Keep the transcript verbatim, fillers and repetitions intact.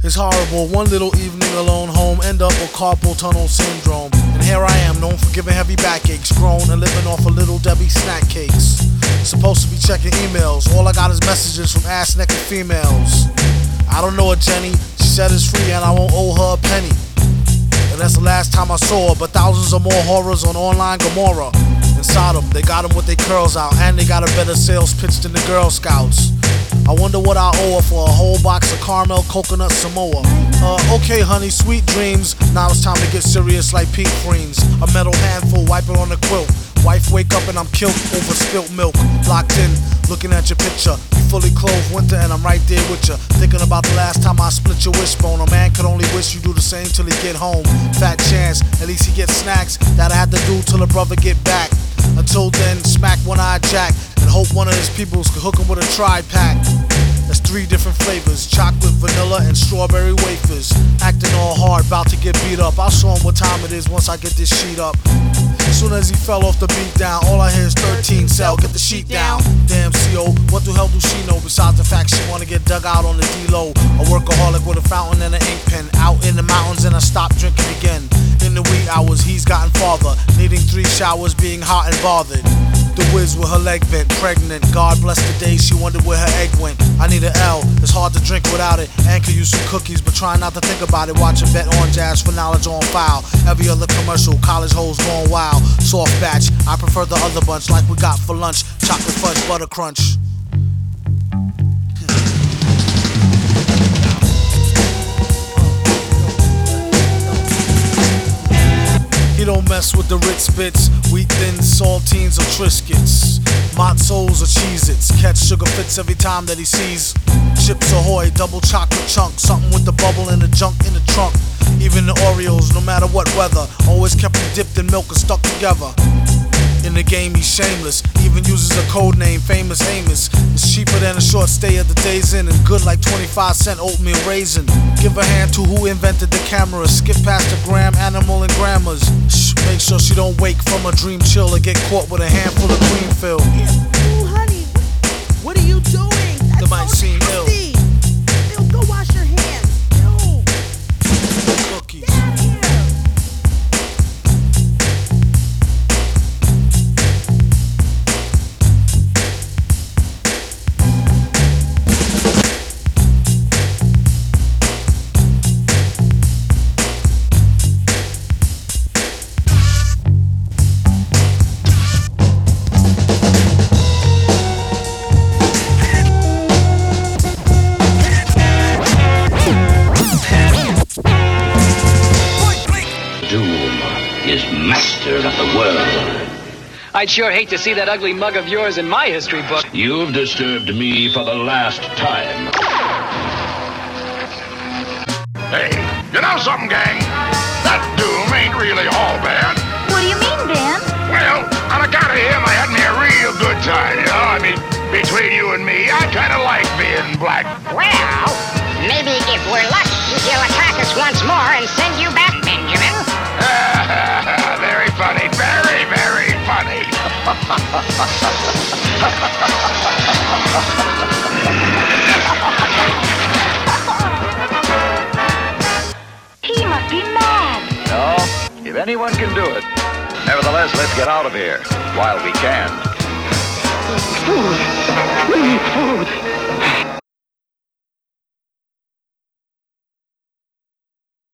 It's horrible, one little evening alone home, end up with carpal tunnel syndrome. And here I am, known for giving heavy backaches, grown and living off of Little Debbie snack cakes. Supposed to be checking emails, all I got is messages from ass-naked females. I don't know her, Jenny, she said it's free and I won't owe her a penny. And that's the last time I saw her, but thousands of more horrors on online Gomorrah. Inside them, they got them with their curls out, and they got a better sales pitch than the Girl Scouts. I wonder what I owe her for a whole box of caramel coconut Samoa. Uh, okay honey, sweet dreams. Now it's time to get serious like Pete Freens. A metal handful, wipe it on the quilt. Wife wake up and I'm killed over spilt milk. Locked in, looking at your picture. You fully clothed winter and I'm right there with you. Thinking about the last time I split your wishbone. A man could only wish you do the same till he get home. Fat chance, at least he gets snacks that I had to do till a brother get back. Until then, smack one-eyed Jack and hope one of his peoples could hook him with a tri-pack. There's three different flavors, chocolate, vanilla, and strawberry wafers. Acting all hard, about to get beat up. I'll show him what time it is once I get this sheet up. As soon as he fell off the beat down, all I hear is thirteen cell, get the sheet down. Damn C O, what the hell do she know besides the fact she wanna get dug out on the D-low? A workaholic with a fountain and an ink pen, out in the mountains and I stopped drinking again. In the wee hours, he's gotten farther, needing three showers, being hot and bothered. The whiz with her leg bent, pregnant. God bless the day she wondered where her egg went. I need an L, it's hard to drink without it. And could use some cookies, but try not to think about it. Watch a bet on jazz for knowledge on file. Every other commercial, college hoes going wild. Soft batch, I prefer the other bunch like we got for lunch. Chocolate fudge butter crunch. He don't mess with the Ritz bits, wheat thins, saltines, or Triscuits, Mozzos or Cheez-Its. Catch sugar fits every time that he sees Chips Ahoy, double chocolate chunk, something with the bubble and the junk in the trunk. Even the Oreos, no matter what weather, always kept them dipped in milk and stuck together. In the game he's shameless, even uses a code name, Famous Amos. It's cheaper than a short stay at the Days Inn and good like twenty-five cent oatmeal raisin. Give a hand to who invented the camera, skip past the gram, animal and grammars. Shh, make sure she don't wake from a dream chill or get caught with a handful of cream fill. Ooh, honey, what are you doing? That's That might so seem ill. nasty. Ew, go wash your hands. Ew. Cookies. Get out of here. Master of the world. I'd sure hate to see that ugly mug of yours in my history book. You've disturbed me for the last time. Hey, you know something, gang? That doom ain't really all bad. What do you mean, Ben? Well, on account of him, I had me a real good time, you know? I mean, between you and me, I kind of like being black. Well, maybe if we're lucky, he'll attack us once more and send you back, Benjamin. Very funny, very, very funny. He must be mad. No, if anyone can do it. Nevertheless, let's get out of here while we can. Food. We need food.